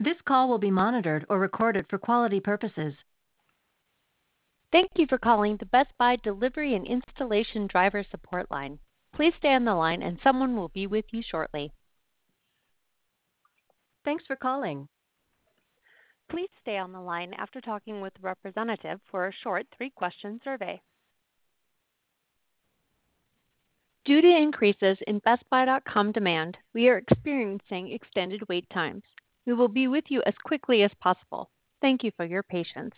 This call will be monitored or recorded for quality purposes. Thank you for calling the Best Buy Delivery and Installation Driver Support Line. Please stay on the line and someone will be with you shortly. Thanks for calling. Please stay on the line after talking with a representative for a short 3-question survey. Due to increases in BestBuy.com demand, we are experiencing extended wait times. We will be with you as quickly as possible. Thank you for your patience.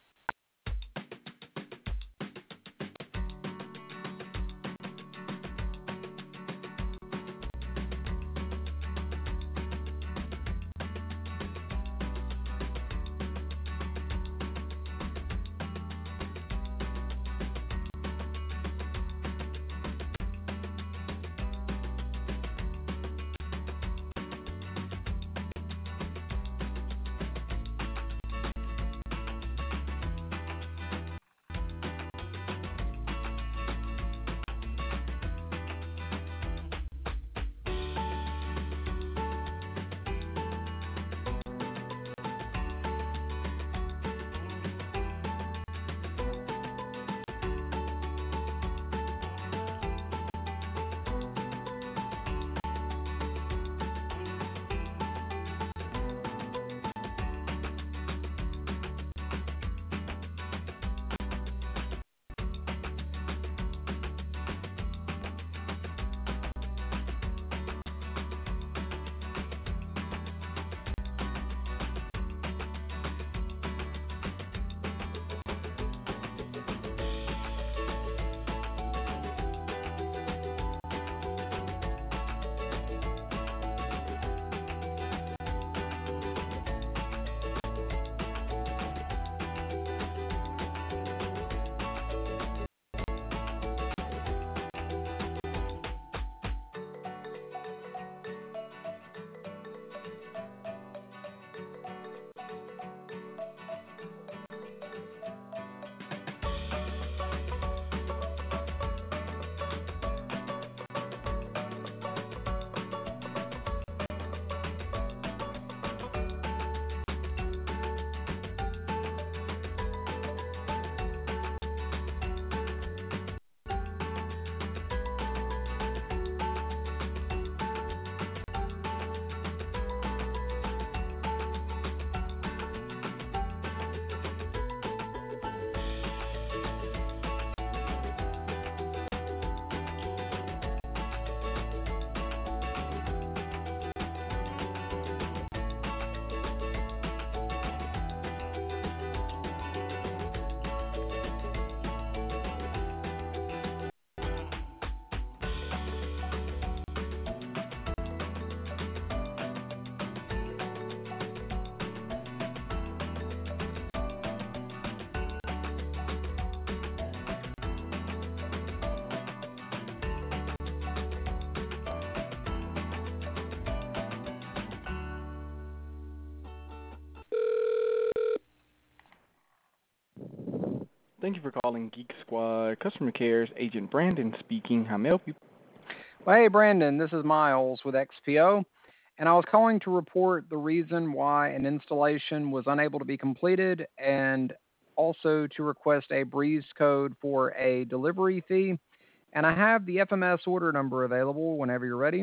Thank you for calling Geek Squad Customer Care's Agent Brandon speaking. How may I help you? Well, hey, Brandon, this is Miles with XPO, and I was calling to report the reason why an installation was unable to be completed and also to request a Breeze code for a delivery fee. And I have the FMS order number available whenever you're ready.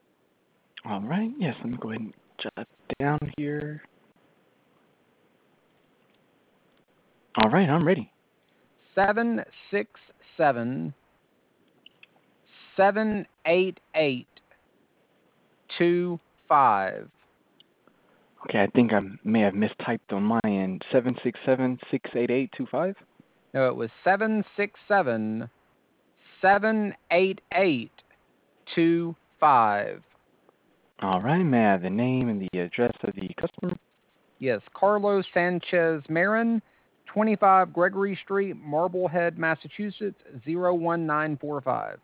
All right. Yes, let me go ahead and jot down here. All right, I'm ready. 767-788-25. Okay, I think I may have mistyped on my end. 767-688-25? No, it was 767-788-25. All right, may I have the name and the address of the customer? Yes, Carlos Sanchez Marin, 25 Gregory Street, Marblehead, Massachusetts, 01945.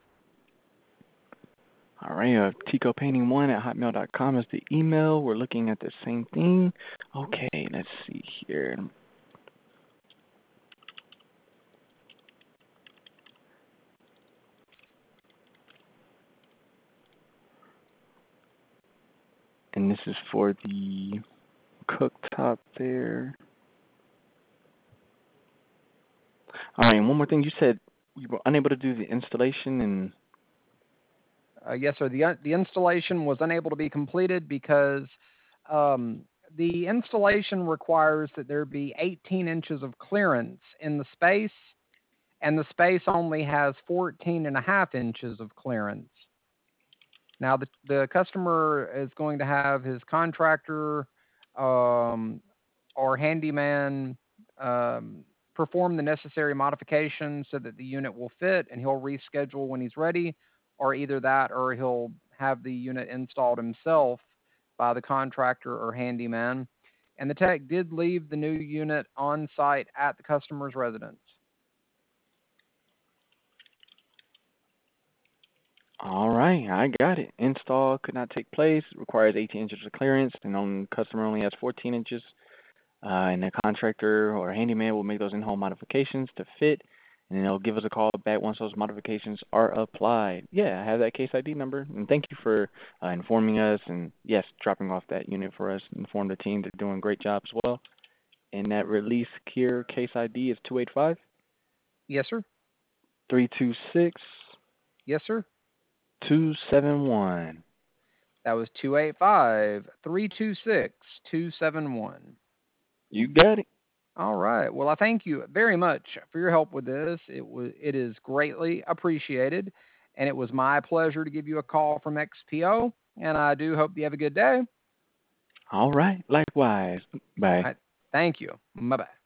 All right, TicoPainting1@hotmail.com is the email. We're looking at the same thing. Okay, let's see here. And this is for the cooktop there. All right, and one more thing. You said you were unable to do the installation and Yes, sir. The installation was unable to be completed because um, the installation requires that there be 18 inches of clearance in the space, and the space only has 14 and a half inches of clearance. Now, the customer is going to have his contractor um, or handyman um, perform the necessary modifications so that the unit will fit, and he'll reschedule when he's ready, or either that or he'll have the unit installed himself by the contractor or handyman. And the tech did leave the new unit on site at the customer's residence. all right, I got it. Install could not take place. Requires 18 inches of clearance, and on customer only has 14 inches. And the contractor or handyman will make those in-home modifications to fit, and then they'll give us a call back once those modifications are applied. Yeah, I have that case ID number, and thank you for informing us, and yes, dropping off that unit for us. Inform the team they're doing a great job as well. And that release cure case ID is 285 Yes, sir. 326 Yes, sir. 271. That was 285-326-271. You got it. All right. Well, I thank you very much for your help with this. It is greatly appreciated, and it was my pleasure to give you a call from XPO. And I do hope you have a good day. All right, likewise. All Bye. right. Thank you. Bye bye.